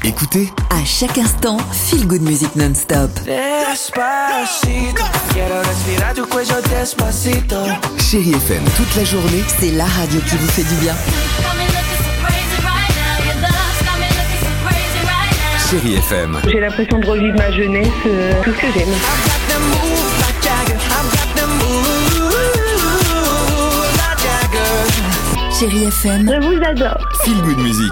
Écoutez, À chaque instant, feel good music non-stop. Despacito, quiero respirar tu cuello despacito. Chérie FM toute la journée. C'est la radio qui vous fait du bien. Chérie FM. J'ai l'impression de revivre ma jeunesse, tout ce que j'aime. I got them moves like Jagger. I got them moves like Jagger. Chérie FM, Je vous adore. Feel Good Music.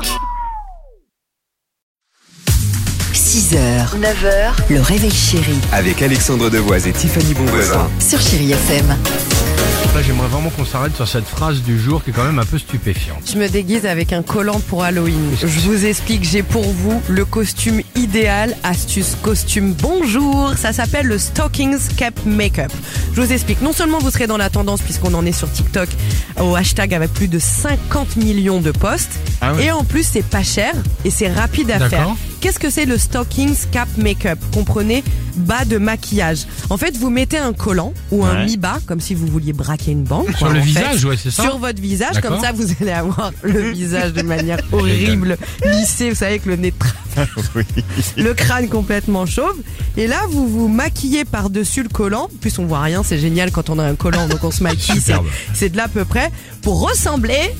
6h, 9h, le réveil chéri Avec Alexandre Devoise et Tiffany Bonvoisin. sur Chérie FM. Là, j'aimerais vraiment qu'on s'arrête sur cette phrase du jour qui est quand même un peu stupéfiante. Je me déguise avec un collant pour Halloween. Je vous explique, j'ai pour vous le costume idéal, astuce costume. Bonjour, ça s'appelle le Stockings Cap Makeup. Je vous explique, non seulement vous serez dans la tendance puisqu'on en est sur TikTok au hashtag avec plus de 50 millions de posts, Ah oui. et en plus c'est pas cher et c'est rapide à D'accord. faire. Qu'est-ce que c'est le Stockings Cap Makeup? Comprenez, bas de maquillage. En fait, vous mettez un collant ou un Ouais. mi-bas, comme si vous vouliez braquer une banque. Sur quoi, le en visage, fait. ouais, c'est ça. Sur votre visage, D'accord. comme ça vous allez avoir le visage de manière horrible, lissé, vous savez, avec le nez le crâne complètement chauve. Et là, vous vous maquillez par-dessus le collant. En plus, on voit rien, c'est génial quand on a un collant, donc on se maquille. Superbe. C'est de là à peu près pour ressembler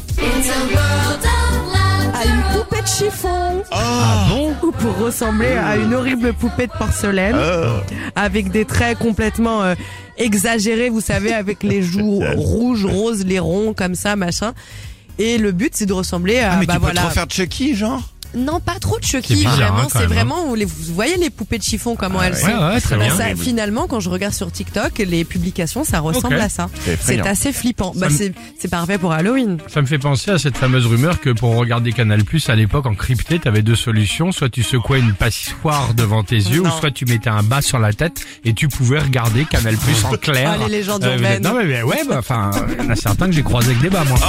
à une poupée de chiffon. Ah bon? Ou pour ressembler à une horrible poupée de porcelaine avec des traits complètement exagérés, vous savez, avec les joues rouges, roses, les ronds comme ça, machin. Et le but, c'est de ressembler à mais tu peux voilà. te refaire Chucky, genre? Non, pas trop de C'est Chucky, bizarre, vraiment. hein, quand C'est même, vraiment où vous voyez les poupées de chiffon, comment elles sont. Ouais, très Bah, bien. ça, finalement, quand je regarde sur TikTok, les publications, ça ressemble Ok. à ça. C'est effrayant. C'est assez flippant. Bah, Ça me- c'est parfait pour Halloween. Ça me fait penser à cette fameuse rumeur que pour regarder Canal+, à l'époque, en crypté, t'avais deux solutions. Soit tu secouais une passoire devant tes yeux, Non. ou soit tu mettais un bas sur la tête et tu pouvais regarder Canal+ en clair. Ah, les légendes urbaines. Non, mais ouais, bah, enfin, il y en a certains que j'ai croisés avec des bas, moi.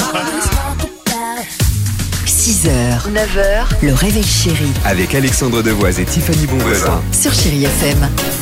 6h, 9h, le réveil chéri Avec Alexandre Devoise et Tiffany Bonvoisin. sur Chérie FM.